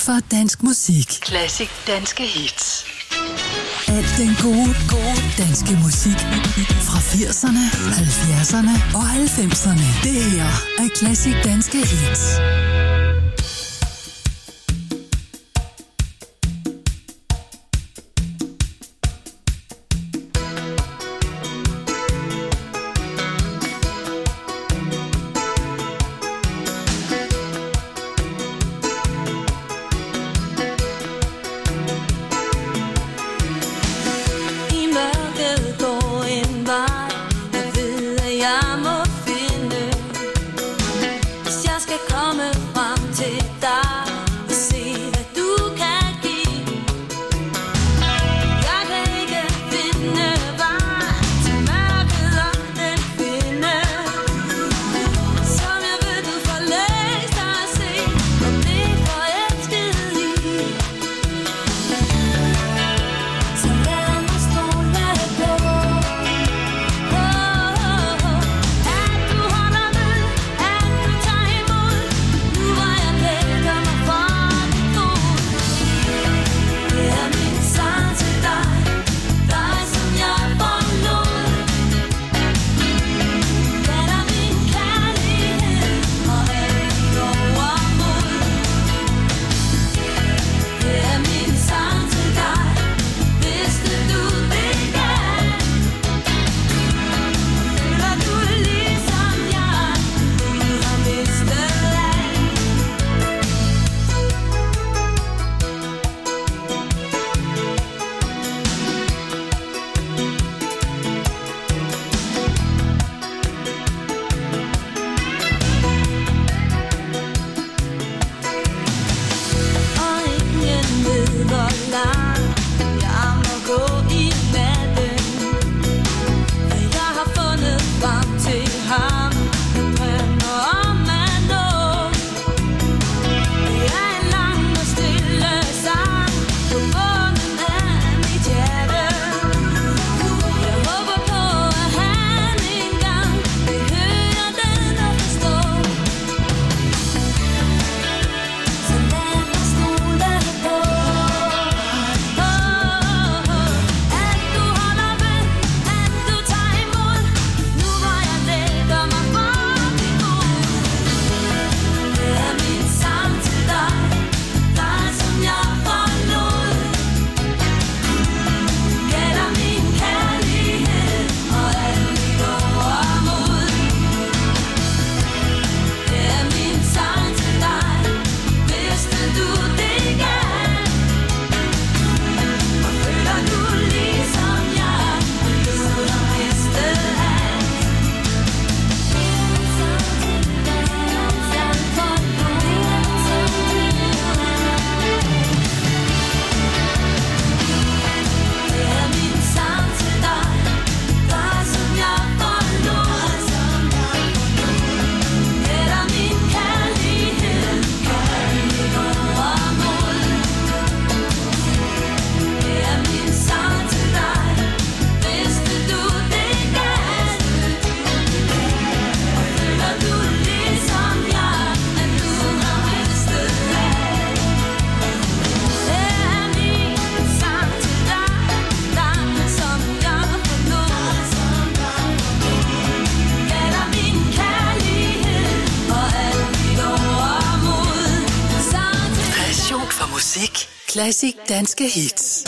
for dansk musik. Classic danske hits. Alt den gode danske musik fra 80'erne, 70'erne og 90'erne. Det her er Classic danske hits. Classic danske hits.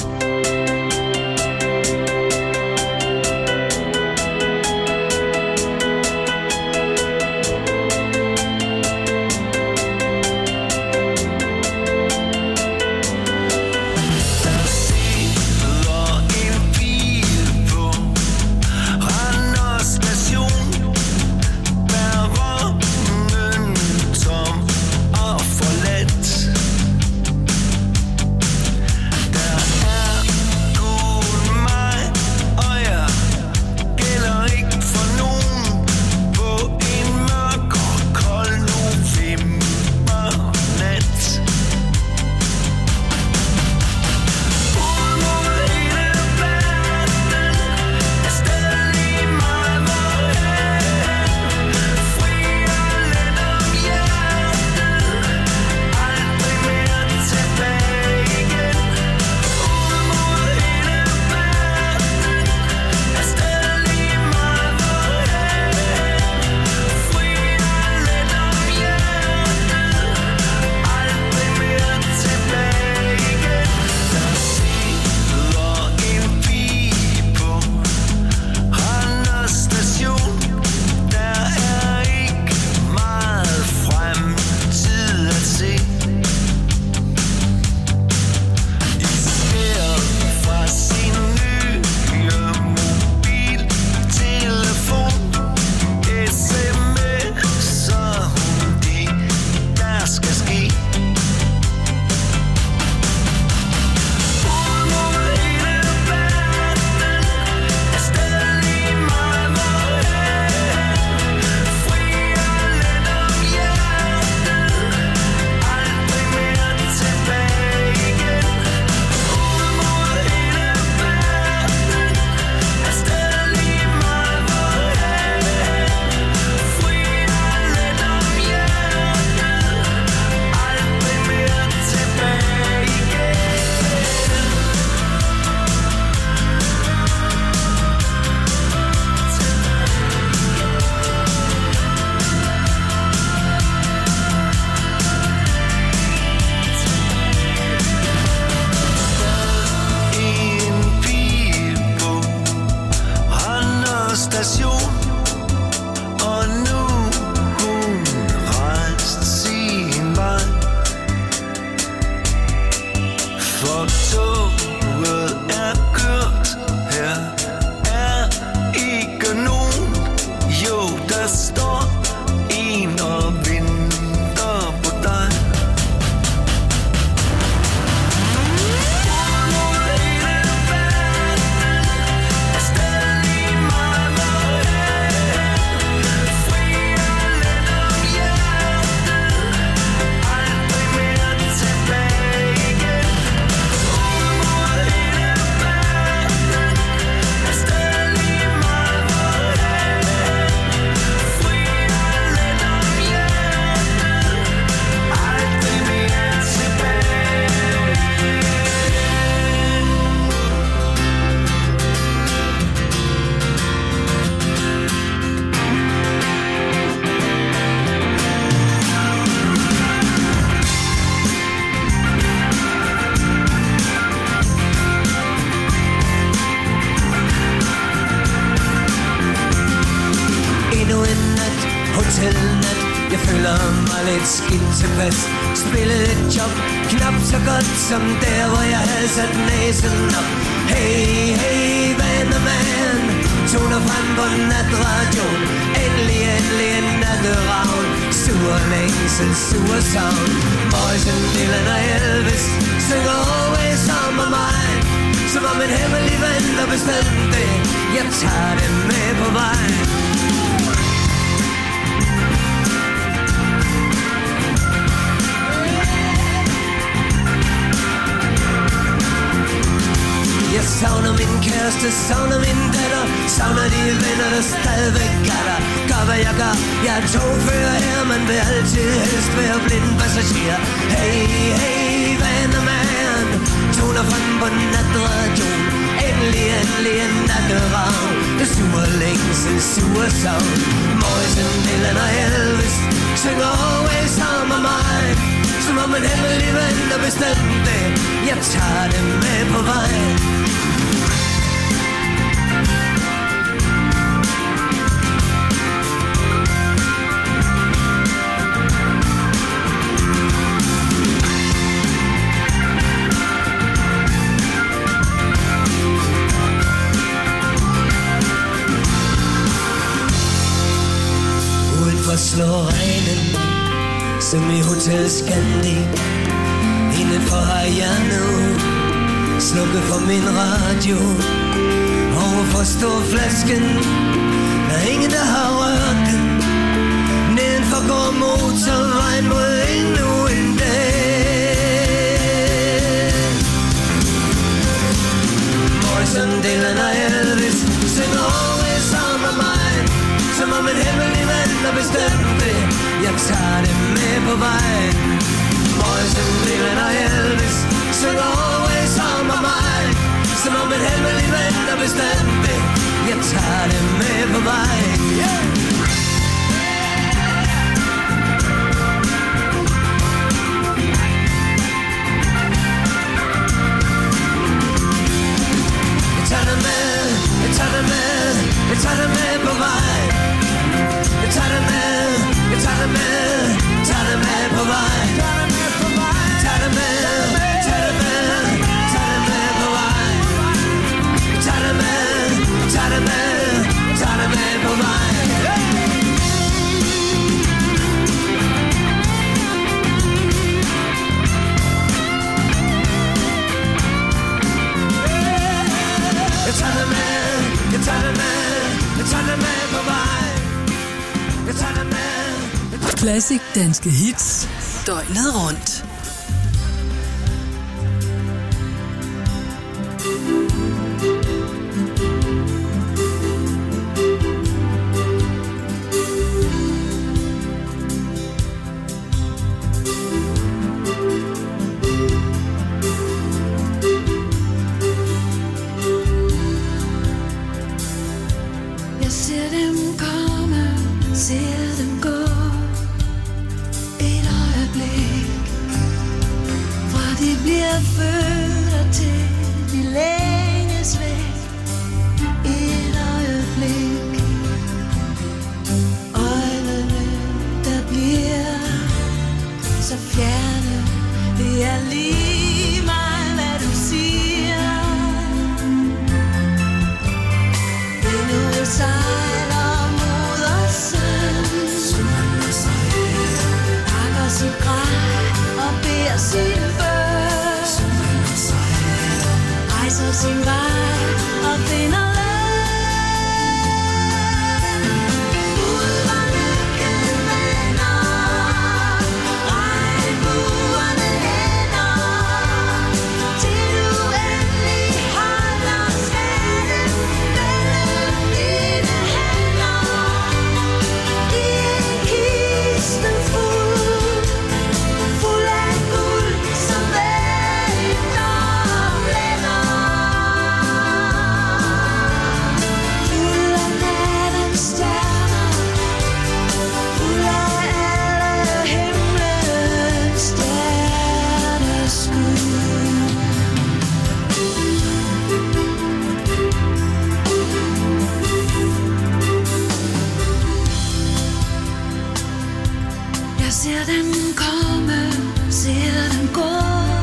Der er relation. Og nu hun rejst sin vej, for toget er kørt. Her er ikke nogen. Jo, der står en og venter på dig. Hotelnat, jeg føler mig lidt skidt tilpas. Spillede et job, knap så godt som der, hvor jeg havde sat næsen op. Hey, hey, vandermand, toner frem på natradioen. Endelig, endelig en natteravn. Sur længsel, sur savn. Morrison, Dylan og Elvis synger Always on my mind. Som om en hemmelig ven, der bestemte det. Jeg tager det med på vej. Jeg savner min kæreste, savner min datter, savner de venner, der stadigvæk er der. Gør hvad jeg gør, jeg er togfører her, man vil altid helst være blind passager. Hey, hey, vandermand, toner frem på natradioen. Endelig, endelig en natteravn. Det suger længsel, suger savn. Morrison, Dylan og Elvis synger Always on my mind. Som om en hemmelig ven, der bestemte, jeg tager det med på vej. Udenfor slår regnen som i Hotel Scandi. Indenfor har jeg nu slukket for min radio. Overfor står flasken, der er ingen der har rørt den. Nedenfor går motorvejen mod endnu en dag. Morrison, Dylan og Elvis synger Always on my mind. Som om en hemmelig mand, der bestemte, jeg tager det med på vej. Morrison, Dylan og Elvis synger Always on my mind. Som om en hemmelig mand, der bestemte, jeg tager det med på vej. Yeah! Jeg tager det med, jeg tager det med, jeg tager det med på vej. Jeg tager det med, jeg tager det med, tager det med på vej. Tager det med, tager det med, tager det med på vej. Tager det med, tager det med, tager det med på vej. Jeg tager det med, jeg tager det med, jeg tager det med på vej. Jeg tager det med. Classic danske hits. Døgnet rundt. Jeg ser dem komme, ser dem gå. Et øjeblik, fra de bliver født til de længes væk. Et øjeblik, ser dem komme, ser dem gå.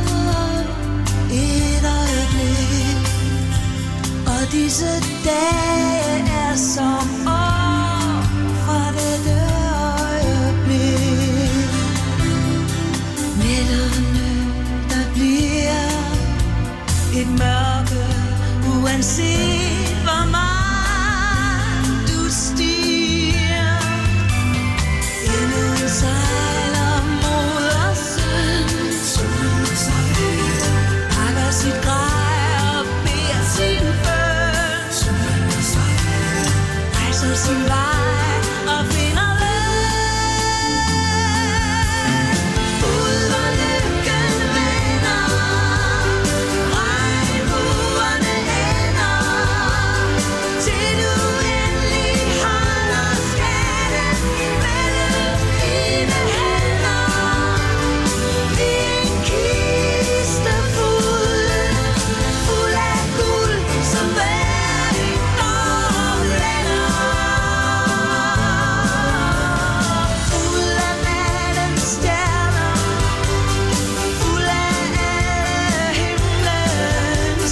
Et øjeblik, og disse dage er som år fra dette øjeblik. Nætterne, der bliver et mørke, uanset hvor meget du stiger. Endnu sejler modersøn, pakker sit grej og beder sin bøn, rejser sin vej og finder løn. Ud hvor lykken vender, regnbuerne ender, til du endelig holder skatten mellem dine hænder. I en kiste fuld af guld, som hver dit år lænder. Fuld af nattens stjerner, fuld af alle himlens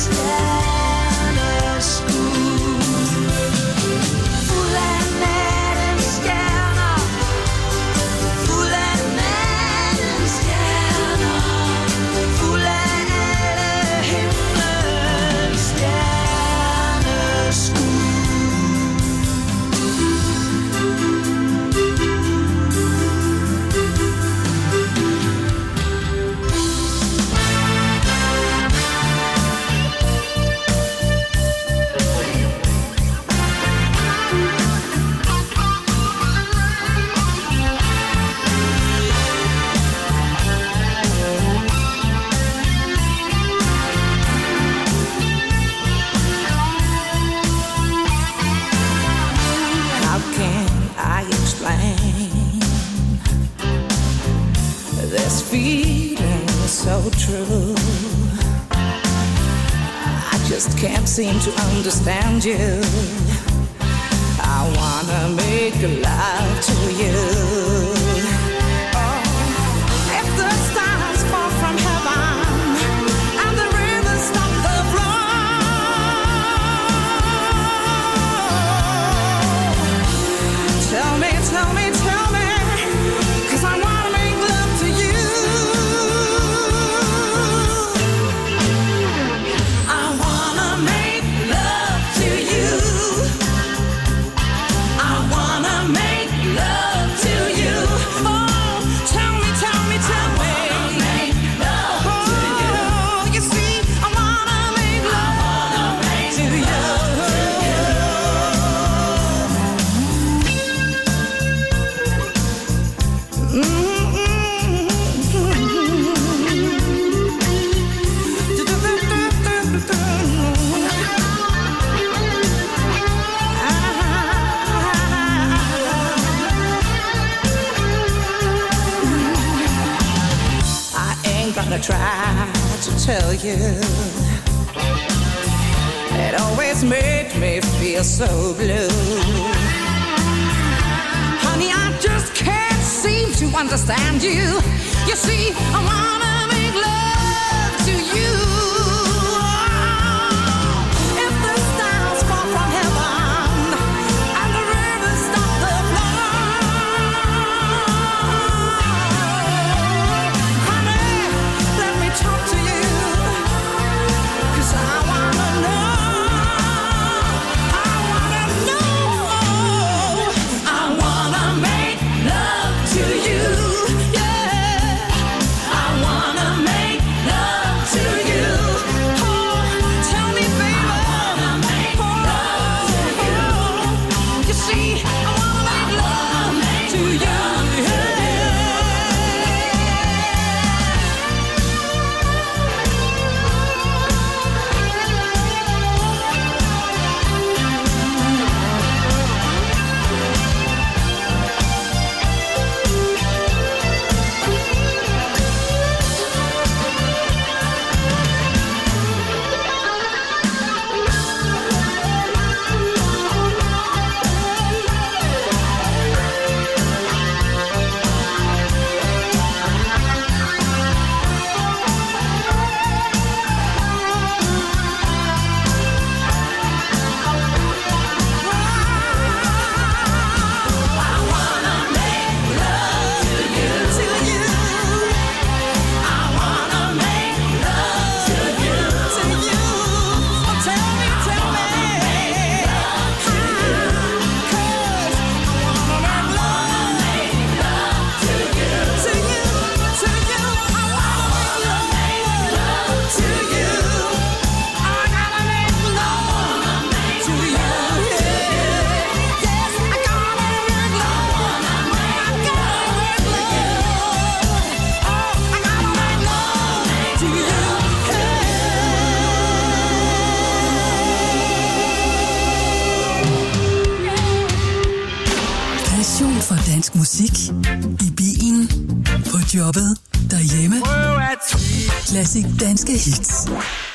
stjerneskud. Fuld af nattens stjerner, fuld af nattens stjerner, fuld af alle himlens stjerneskud. How can I explain this feeling so true? I just can't seem to understand you. I wanna make love to you. Oh, if the stars fall from heaven and the rivers stop the flow, tell me, 'cause I wanna make love to you. I wanna make love to you. I wanna make love to you. Oh, tell me. I wanna make love to you. You see, I wanna make love to you. I ain't gonna try to tell you. It always made me feel so blue. Honey, I just can't seem to understand you. You see, I wanna make love to you. If the stars fall from heaven and the rivers stop the flow, honey, let me talk to you, 'cause I wanna know. I wanna make love to you, yeah. I wanna make love to you. Passion for dansk musik. I bilen, på jobbet, derhjemme. Klassik danske hits.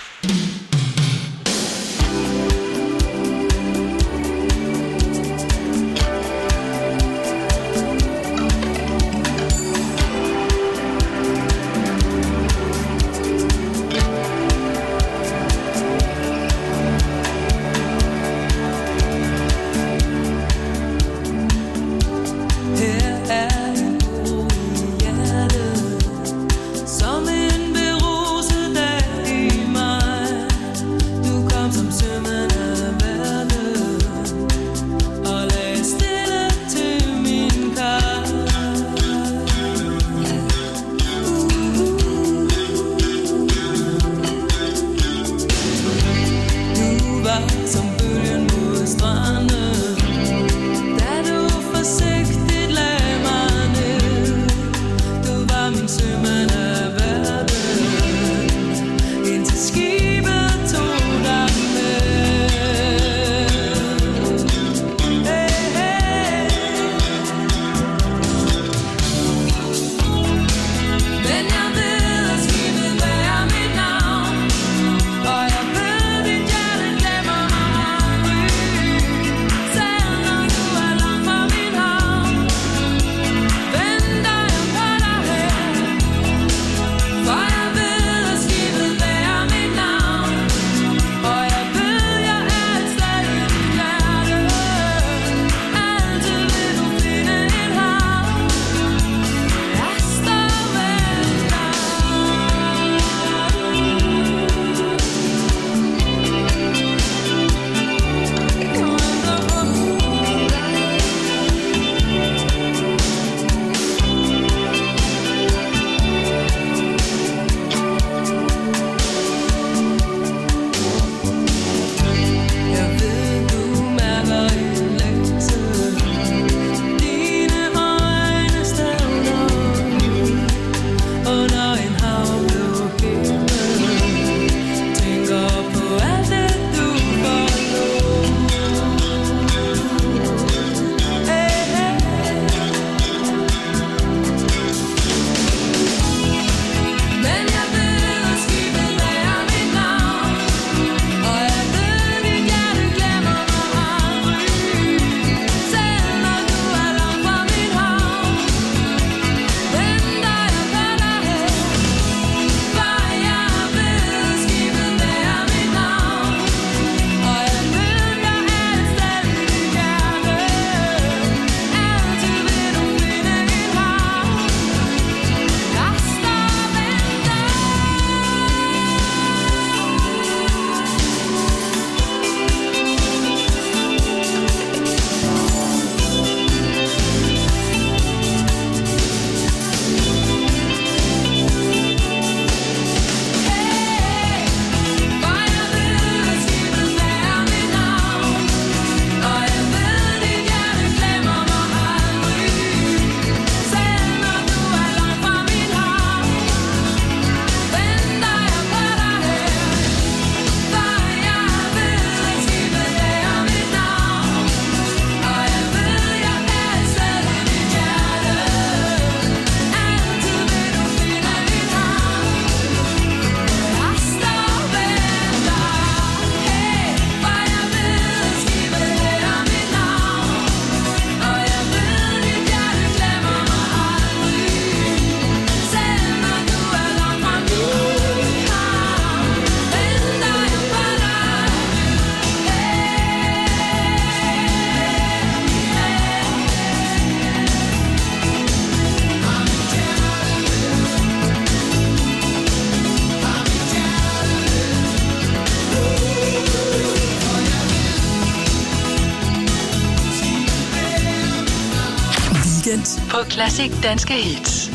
På Klassik danske hits.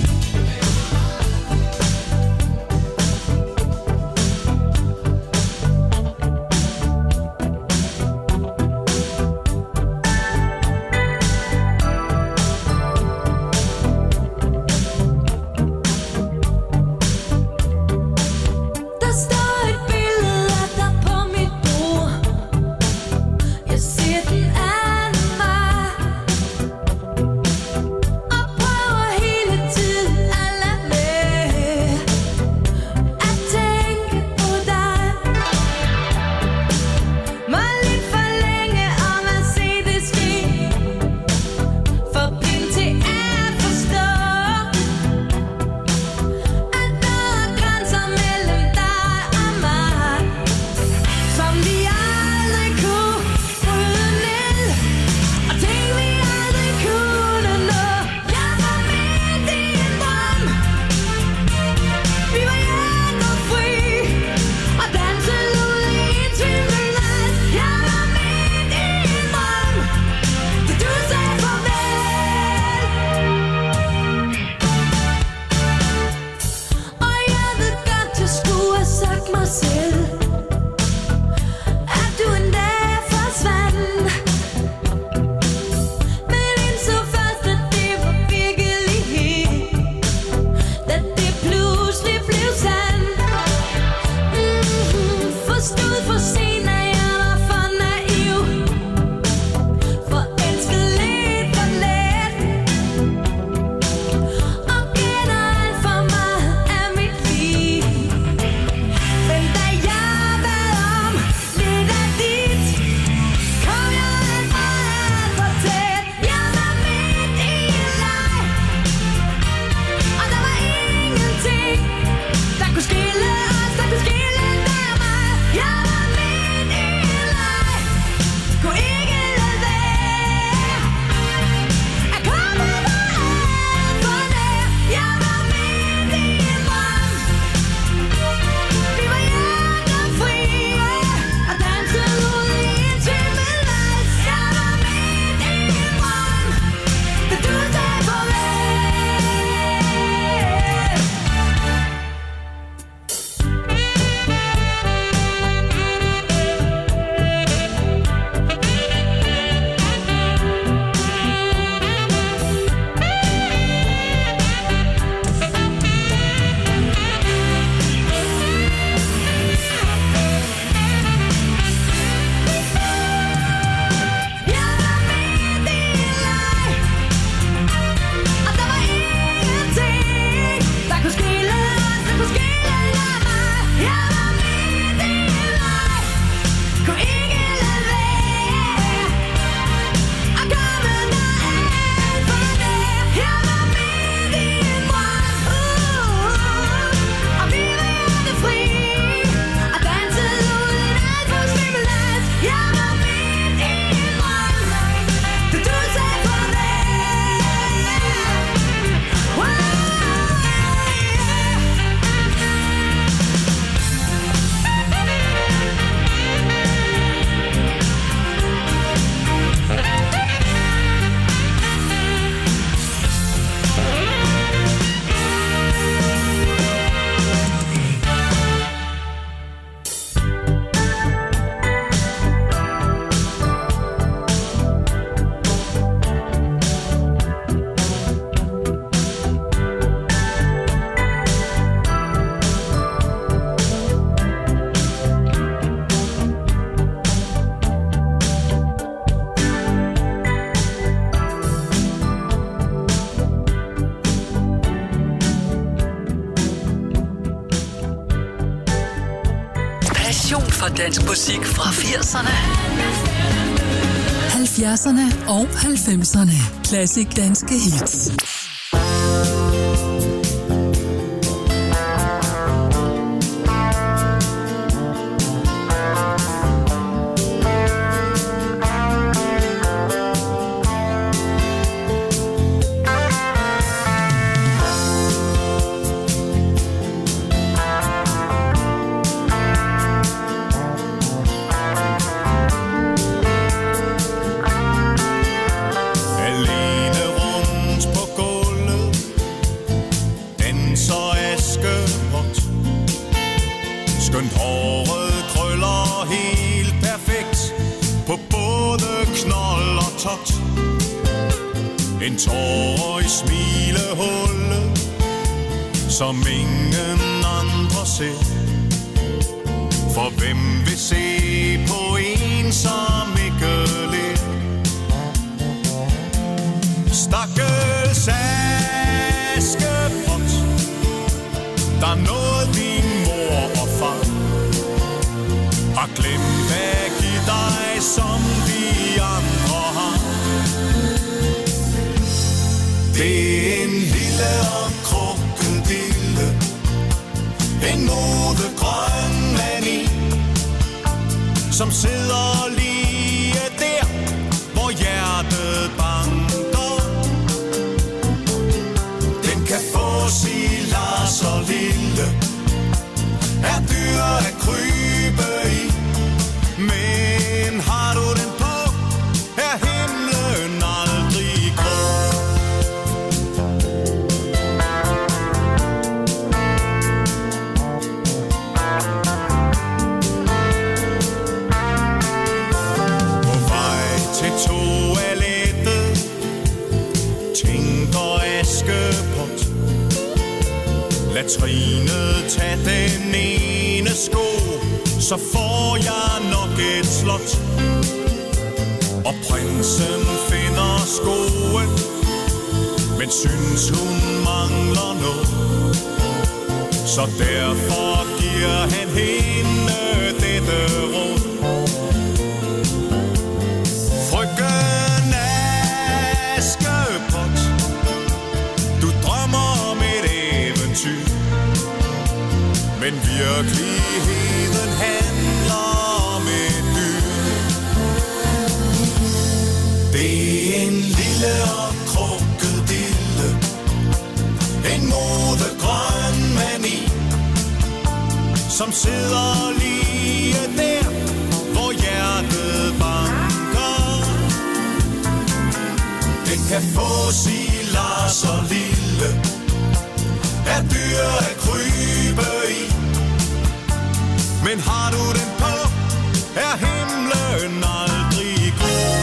Jeg ser den anden vej. dansk musik fra 80'erne, 70'erne og 90'erne. Classic danske hits. En tår i smilehullet, som ingen andre ser. For hvem vil se på en, som ikke ler? Stakkels Askepot, der nåede din mor og far, har glemt at give dig, som de andre har. Det er en lille og krokodille, en modegrøn mani, som sidder lige der, hvor hjertet banker. Den kan få sig Lars og lille, er dyr at krybe i, men har du den på, er himlen aldrig grå. Toilettet, tænker Askepot. Latrinet, tag den ene sko, så får jeg nok et slot. Og prinsen finder skoen, men synes hun mangler noget. Så derfor giver han hende dette råd. Frøken Askepot, du drømmer om et eventyr, men virkeligheden handler om et dyr. Det er en lille og krokodille, en modegrøn mani, som sidder lige der, hvor hjertet banker. Den kan få sig Lars og lille, er dyr at krybe i, men har du den på, er himlen aldrig grå.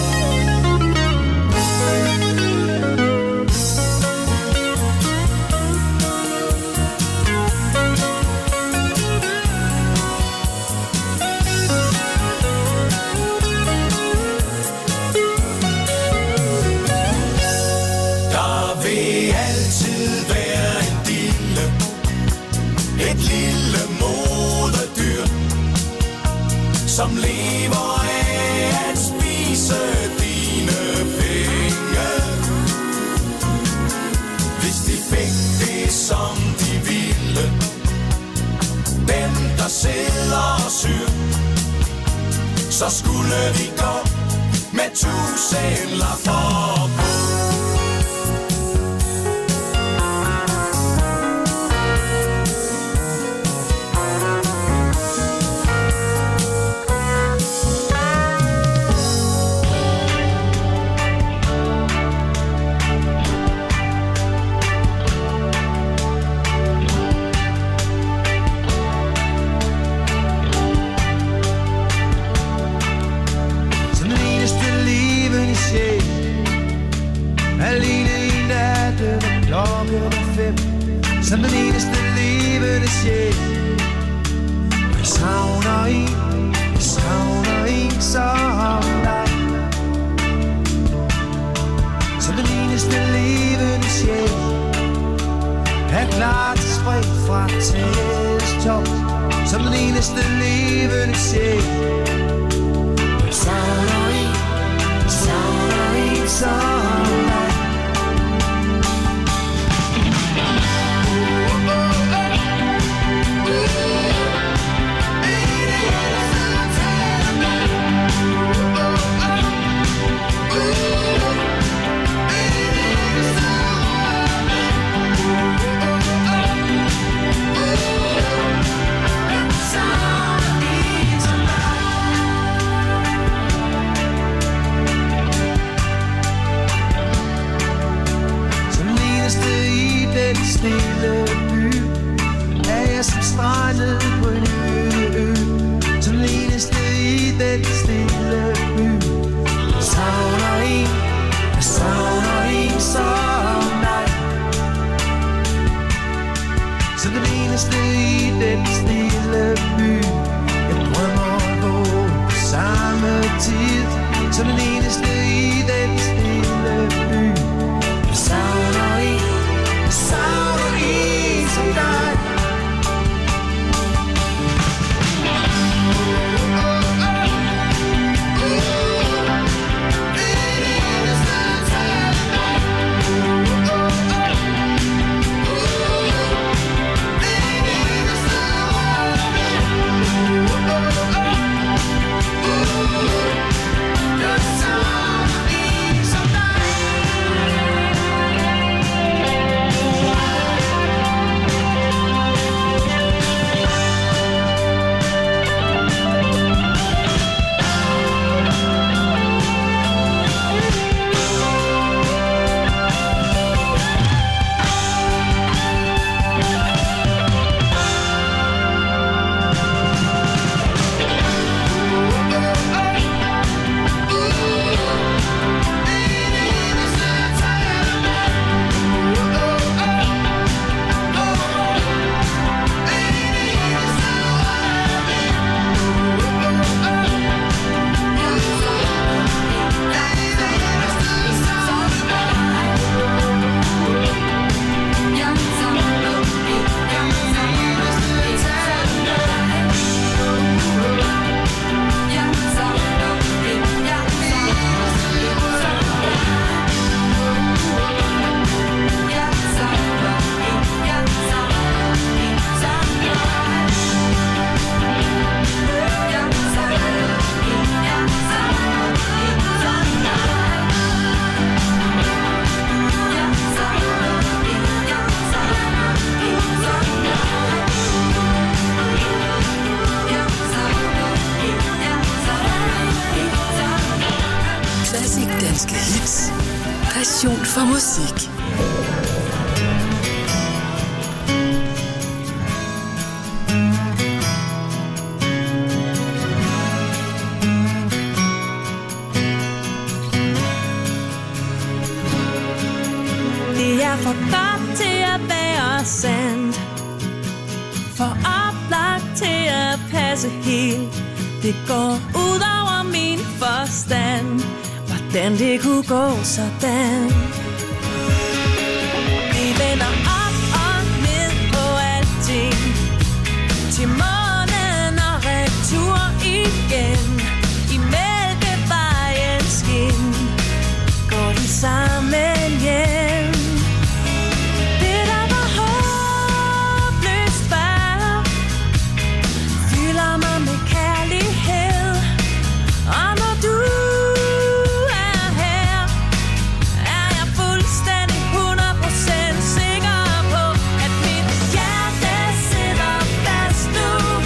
Som lever af at spise dine penge. Hvis de fik det, som de ville, dem der sidder og syr, så skulle de gå med 1000 lapper på. Som den eneste levende sjæl. Jeg savner en som dig. Som den eneste levende sjæl, er klar til spring fra tællestop. som den eneste levende sjæl. Savner en som dig. Stille by er jeg som strandet på en ø, som den eneste i den stille by. Jeg savner en som dig, som den eneste i den stille by. Jeg drømmer på samme tid, som den eneste i den stille by. Jeg savner en som dig. Passion for musik. Det er for godt til at være sandt, for oplagt til at passe helt. Det går ud over min forstand, hvordan det kunne gå sådan. Vi vender op og ned på alting, til månen og retur igen. I Mælkevejens skin går de sammen hjem. Det der var håbløst før, fylder mig med kærlighed. Og når du sikker på, at mit hjerte sidder fast nu.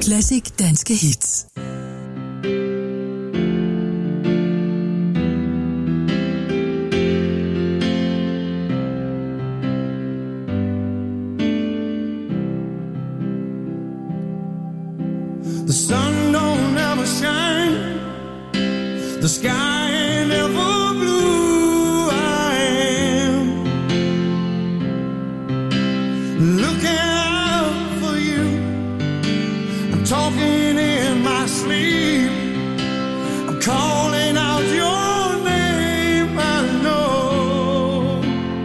Classic Danske Hits. The sun don't ever shine, the sky ain't ever blue. I am looking out for you, I'm talking in my sleep, I'm calling out your name. I know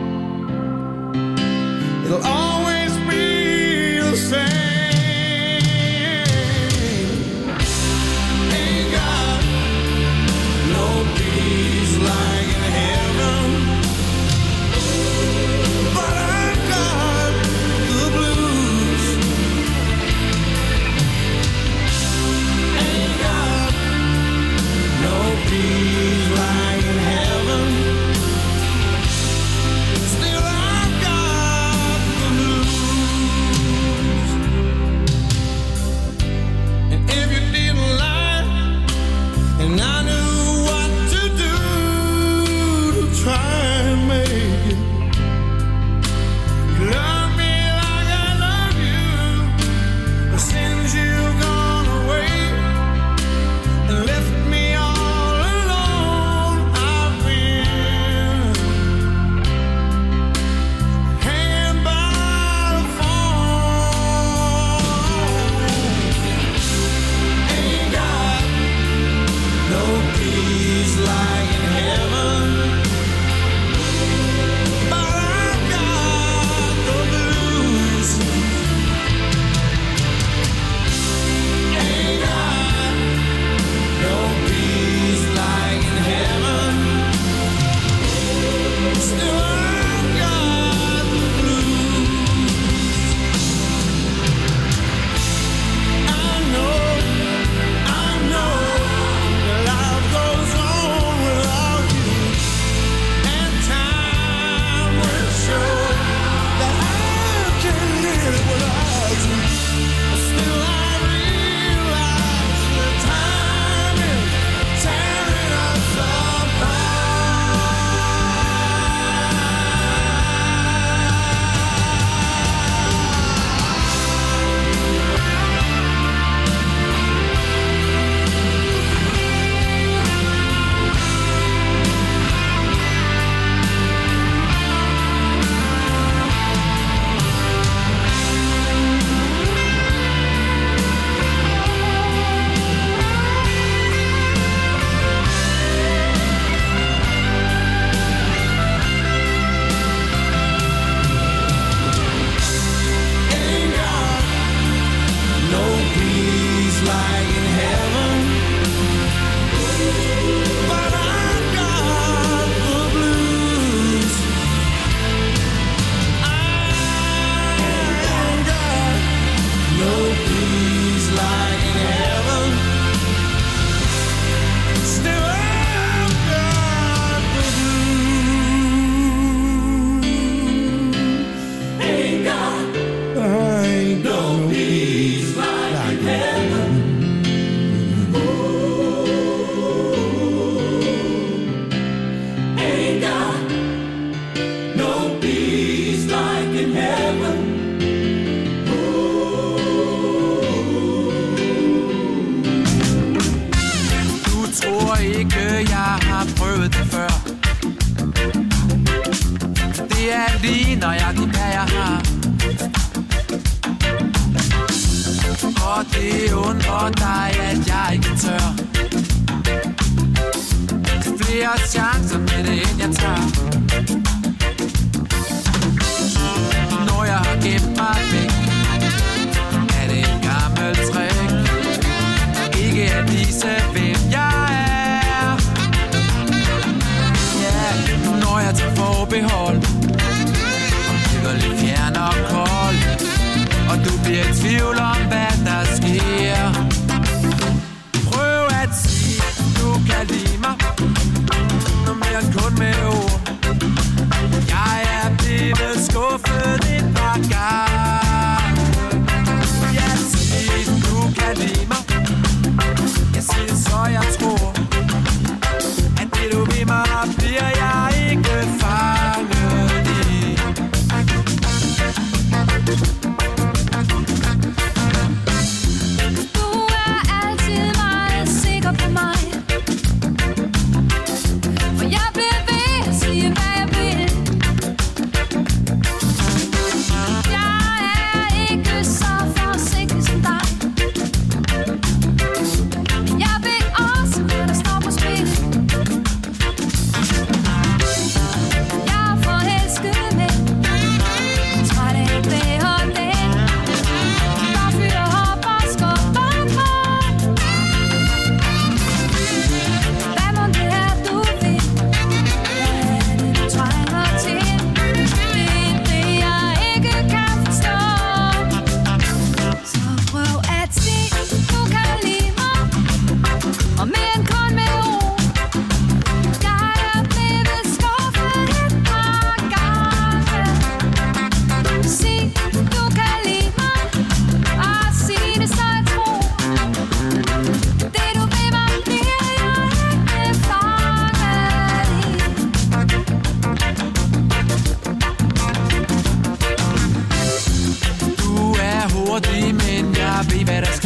it'll always be the same.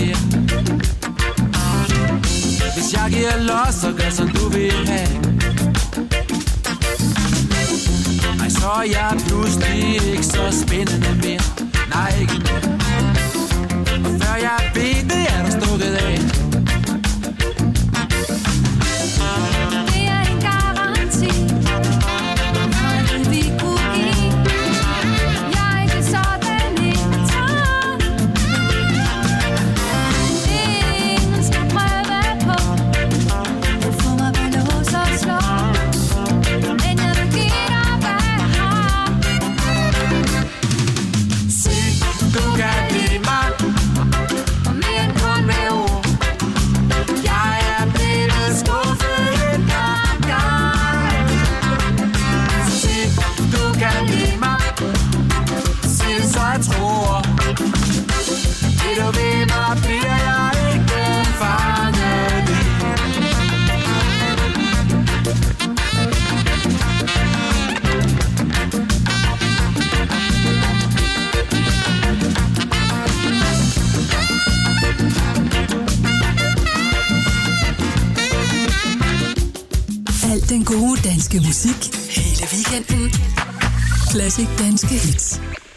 sker. Hvis jeg giver los, så gør som du vil have. Ej, så er jeg pludselig ikke så spændende mere. Nej, ikke mere. Og før jeg ved det, er der stukket af. Det er en garanti. Noget vi kunne give. Jeg er ikke sådan en tør. Det er ingen skal prøve på. Du får mig ved lås og slå. Men jeg vil give dig, hvad jeg har. Se, du kan lide mig. Og mere end kun med ord. Jeg er blevet skuffet en gang. Se, du kan lide mig. Sig det, så jeg tror. Det du ved mig, bliver jeg ikke fanget i. Al den gode danske musik hele weekenden. Classic Danske Hits.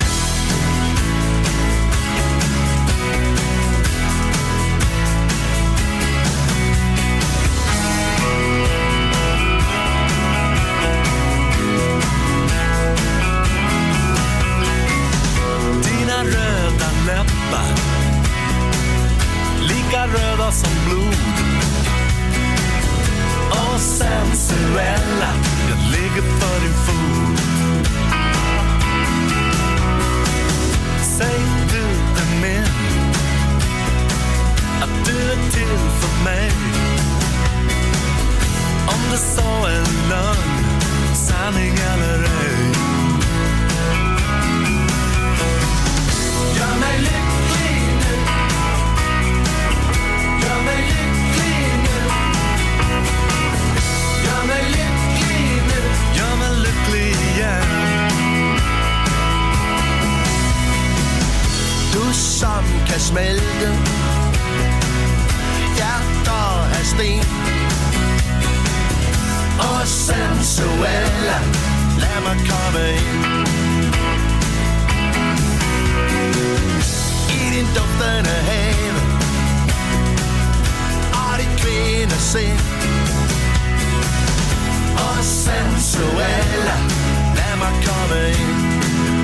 Dina röda läppar, lika röda som blod. Och sensuella, jag ligger för din fot. Säg du är min, att du är till för mig. Om det så är lögn, sanning eller ej. Gör mig lycklig nu. Gör mig lycklig nu. Gör mig lycklig nu. Gör mig lycklig igen. Du som kan smelte hjerter af sten. Og sensuella, lad mig komme ind. I din duftende have og dit kvindesind. Og sensuella, lad mig komme ind.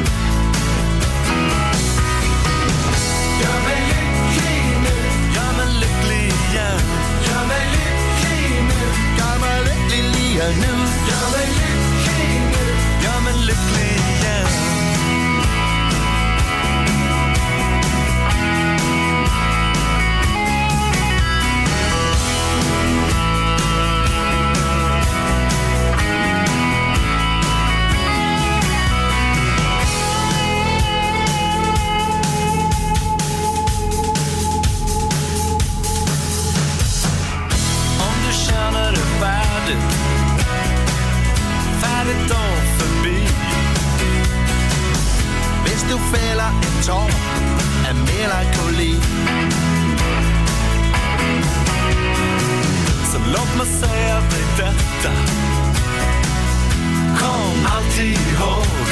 Gør mig lykkelig nu. Gør mig lykkelig, ja. Gør mig lykkelig nu. Gør mig lykkelig lige nu. Gør mig lykkelig nu. Gør mig lykkelig, ja. Færdigt dog forbi. Hvis du fælder en tår af melankoli, så låt mig sige dig dette. Kom alltid ihåg,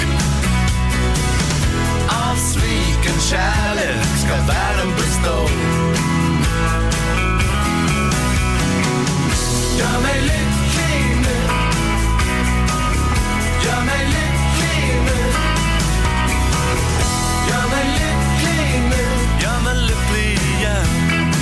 av sviken kärlek ska världen bestå. Gör mig lycklig nu. Gör mig lycklig nu. Gör mig lycklig nu. Gör mig lycklig igen.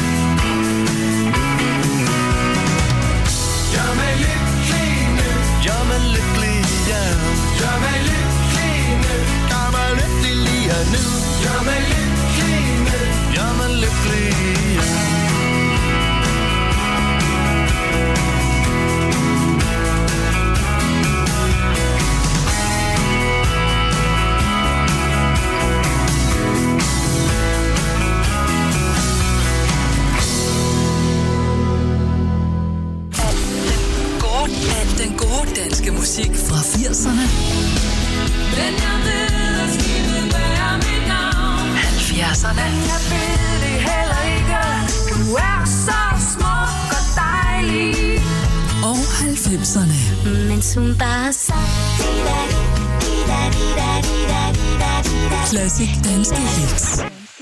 Gör mig lycklig nu. Gör mig lycklig igen. Gör mig lycklig nu. Gör mig lycklig nu. Gör mig lycklig nu. Gör mig lycklig igen. Danske musik fra 80'erne, 70'erne 90'erne. Mens hun bare sang. Classic danske hits.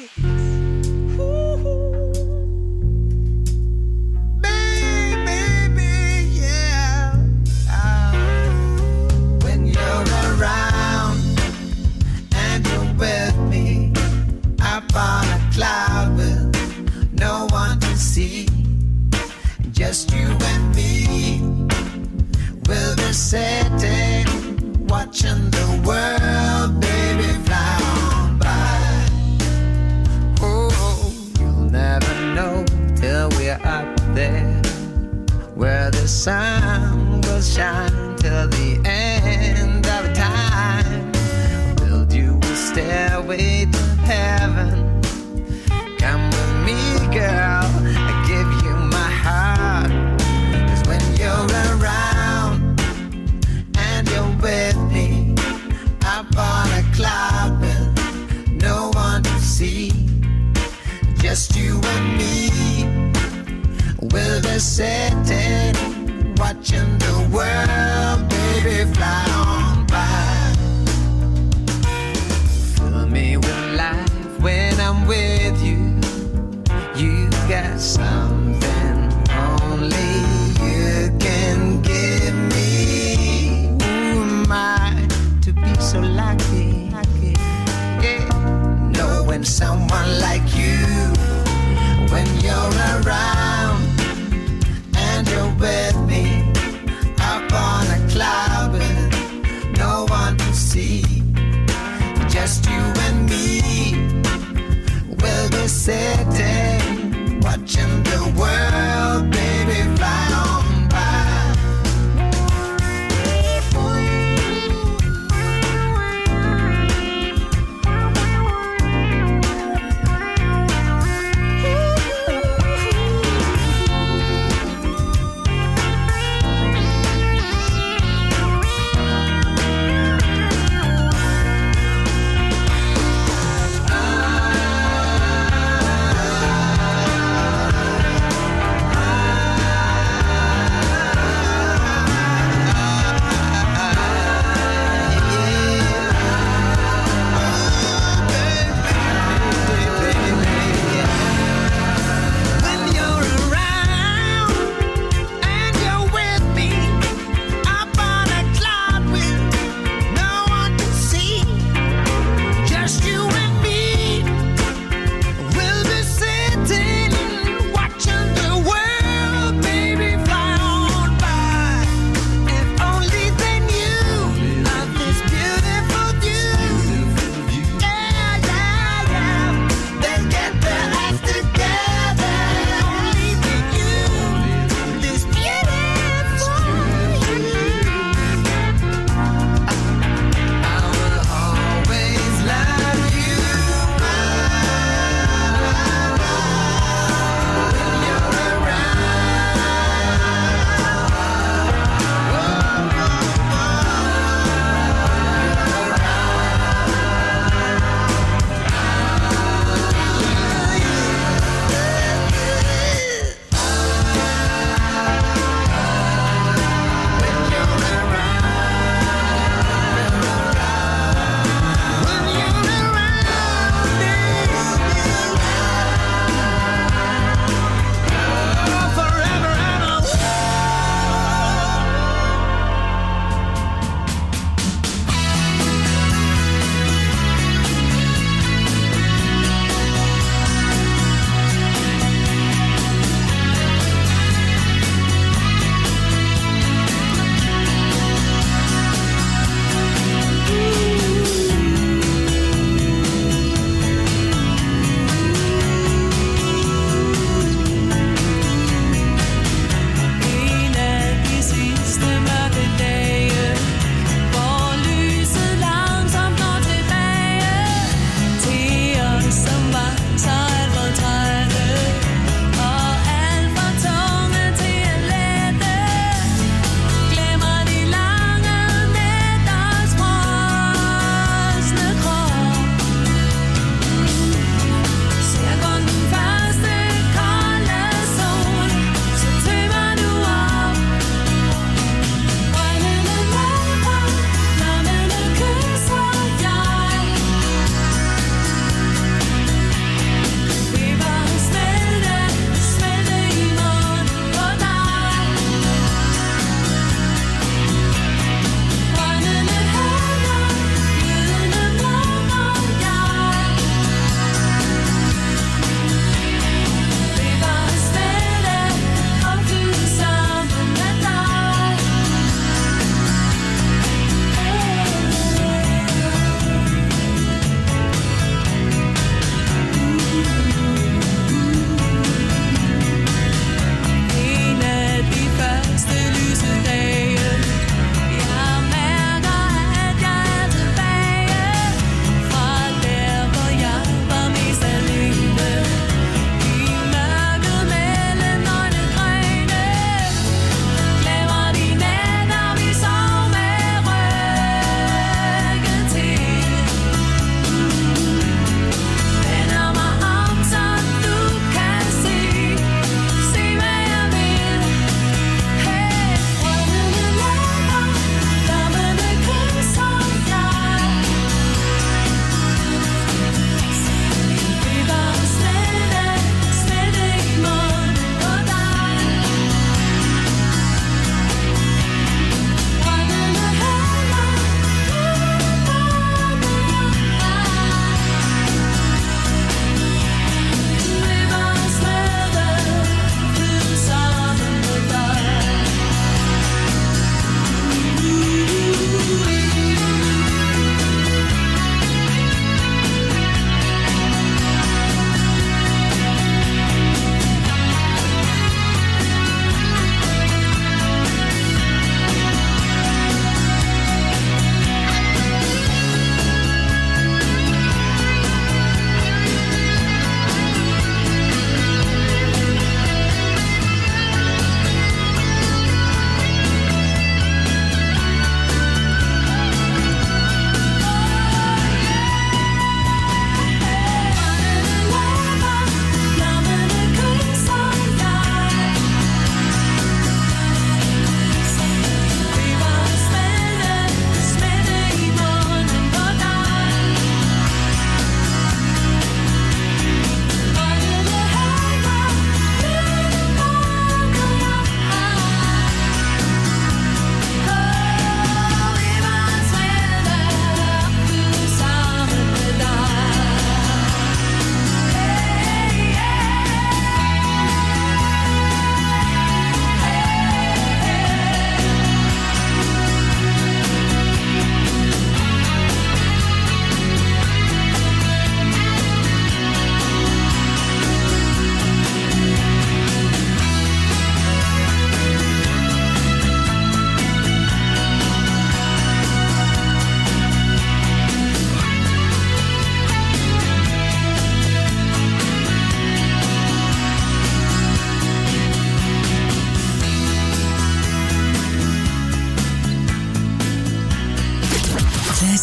Cloud with no one to see, just you and me. We'll be sitting, watching the world, baby, fly on by. Oh, you'll never know till we're up there, where the sun will shine till the end of time. Build you a stairway to heaven. Come with me, girl, I give you my heart. 'Cause when you're around and you're with me, up on a cloud with no one to see, just you and me. We'll be sitting, watching the world, baby, fly on by. Fill me with life when I'm with you. You got something only you can give me. Who am I to be so lucky? Yeah. Knowing someone like you. When you're around and you're with me, up on a cloud with no one to see, just you and me. We'll be sitting, watching the world, baby, fly on by.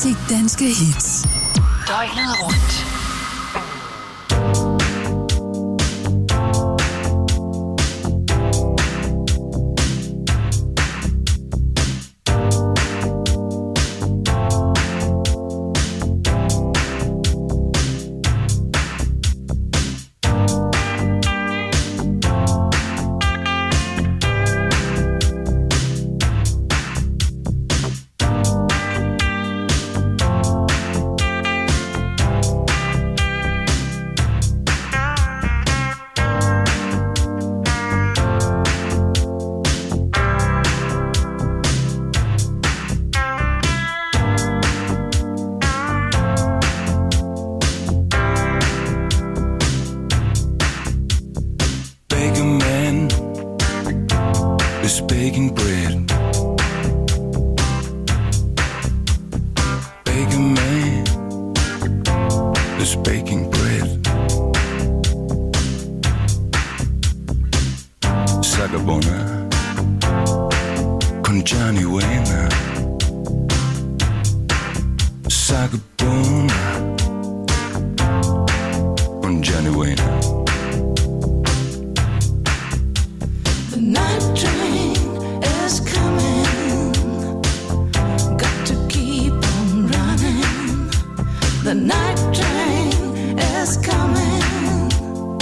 Classic Danske Hits. Døgnet rundt. The night